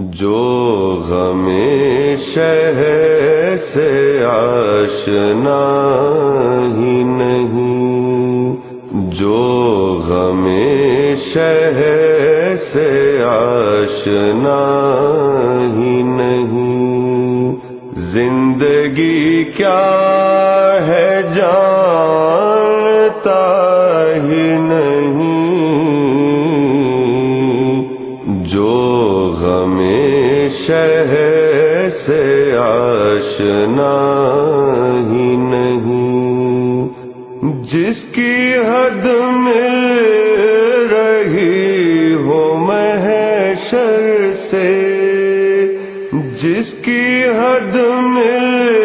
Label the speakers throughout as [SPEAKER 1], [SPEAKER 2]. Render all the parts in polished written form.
[SPEAKER 1] جو غم شہر سے آشنا ہی نہیں، جو غم شہر سے آشنا ہی نہیں، زندگی کیا ہے جانتا ہی نہیں، جو غم شہر سے آشنا ہی نہیں، جس کی حد مل رہی ہو محشر سے، جس کی حد مل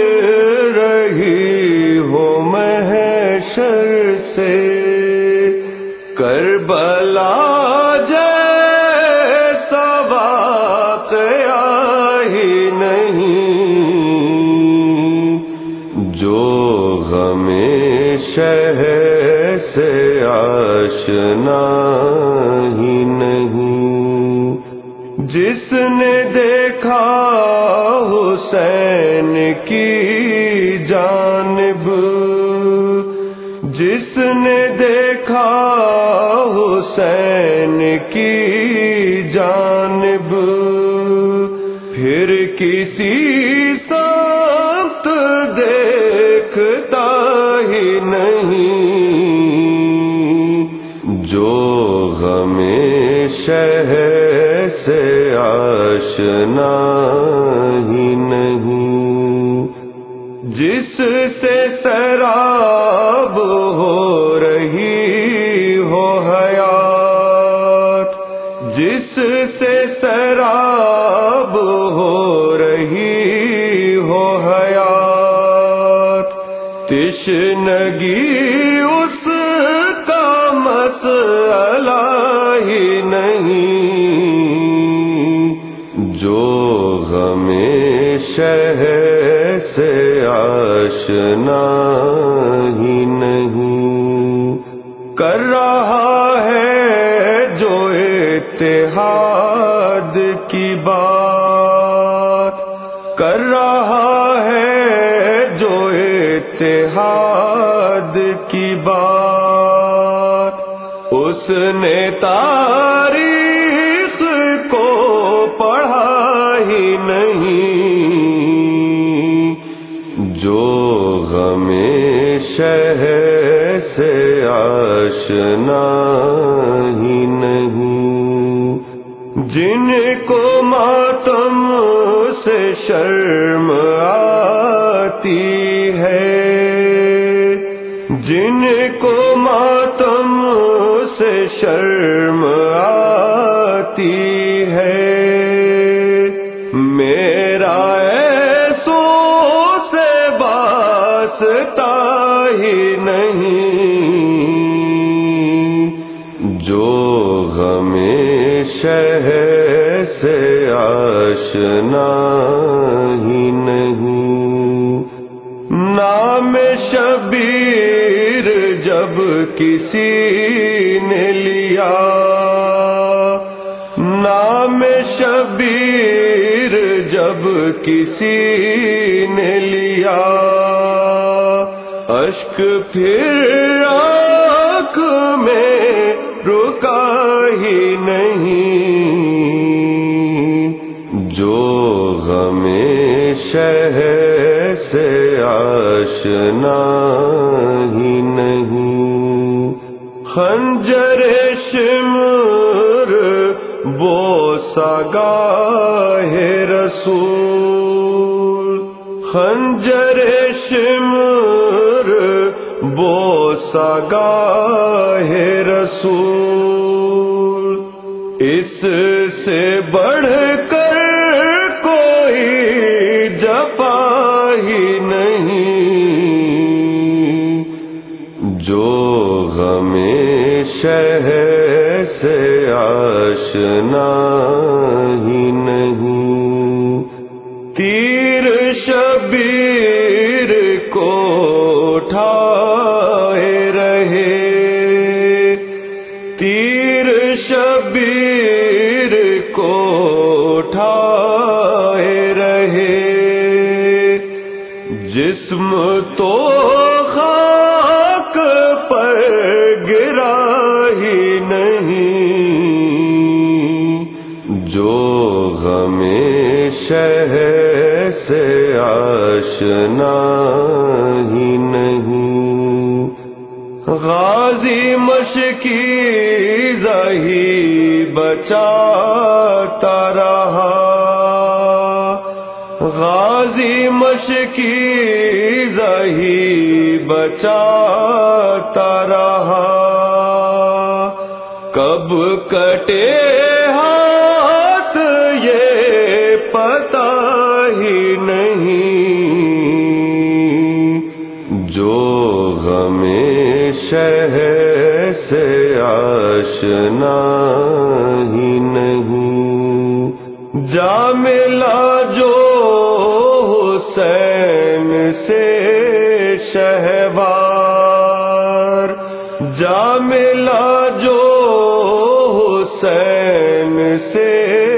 [SPEAKER 1] رہی ہو محشر سے، کربلا جیسا واقعہ ہی نہیں، جو غم شہر سے آشنا ہی نہیں، جس نے دیکھا حسین کی جانب، جس نے دیکھا حسین کی جانب، پھر کسی سمت دیکھتا ہی نہیں، جو غم شہر سے آشنا ہی نہیں، جس سے سیراب ہو رہی ہو حیات، جس سے سیراب ہو رہی ہو حیات، تشنگی اس کا مسئلہ ہی نہیں، جو غم شہر سے آشنا ہی نہیں، کر رہا ہے جو اتحاد کی بات، کر رہا ہے جو اتحاد کی بات، اس نے تاریخ کو پڑھا ہی نہیں، جو غم شہر سے آشنا ہی نہیں، جن کو ماتم سے شرم آتی ہے، جن کو ماتم سے شرم آتی ہے، میرا ایسوں سے واسطہ ہی نہیں، جو غم شہر سے آشنا ہی نہیں، نام شبیر جب کسی نے لیا، نام شبیر جب کسی نے لیا، اشک پھر آنکھ میں رکا ہی نہیں، جو غم شہر سے آشنا ہی نہیں، خنجر شمر بوسہ گاہ رسول، خنجر شمر بوسہ گاہ رسول، اس سے بڑھ کر کوئی جفا ہی نہیں، جو غم شہر سے آشنا ہی نہیں، تیر شبیر کو اٹھائے رہے، تیر شبیر کو اٹھائے جسم تو خاک پر گرا ہی نہیں، جو غم شہر سے آشنا ہی نہیں۔ غازی مشکیزہ ہی بچاتا رہا، غازی مشکیزہ ہی بچاتا رہا، کب کٹے ہاتھ یہ پتا ہی نہیں، جو غم شہر سے آشنا ہی نہیں۔ جا ملا جو حسین سے شہوار، جا ملا جو حسین سے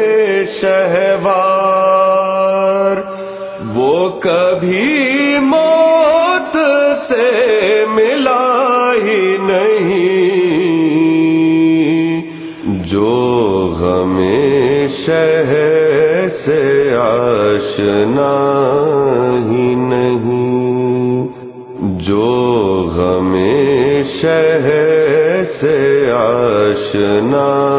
[SPEAKER 1] شہوار، وہ کبھی موت سے ملا ہی نہیں، جو غم شہر سے آشنا ہی نہیں، جو غم شہر سے آشنا